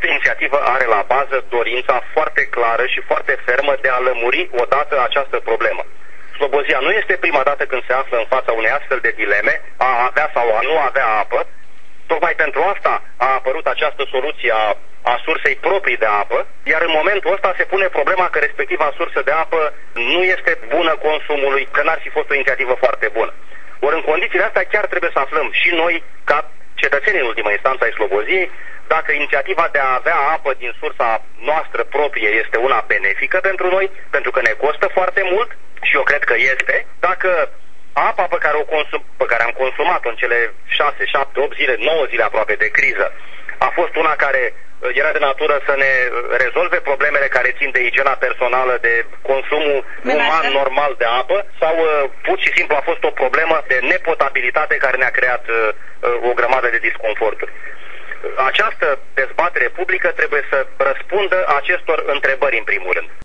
inițiativă are la bază dorința foarte clară și foarte fermă de a lămuri odată această problemă. Slobozia nu este prima dată când se află în fața unei astfel de dileme, a avea sau a nu avea apă. Tocmai pentru asta a apărut această soluție a sursei proprii de apă, iar în momentul ăsta se pune problema că respectiva sursă de apă nu este bună consumului, că n-ar fi fost o inițiativă foarte bună. Ori în condițiile astea chiar trebuie să aflăm și noi, ca cetățeni în ultima instanță ai Sloboziei, dacă inițiativa de a avea apă din sursa noastră proprie este una benefică pentru noi, pentru că ne costă foarte mult, și eu cred că este, dacă apa pe care am consumat-o în cele 6, 7, 8 zile, 9 zile aproape de criză, a fost una care era de natură să ne rezolve problemele care țin de igiena personală, de consumul uman normal de apă, sau pur și simplu a fost o problemă de nepotabilitate care ne-a creat o grămadă de disconforturi. Această dezbatere publică trebuie să răspundă acestor întrebări în primul rând.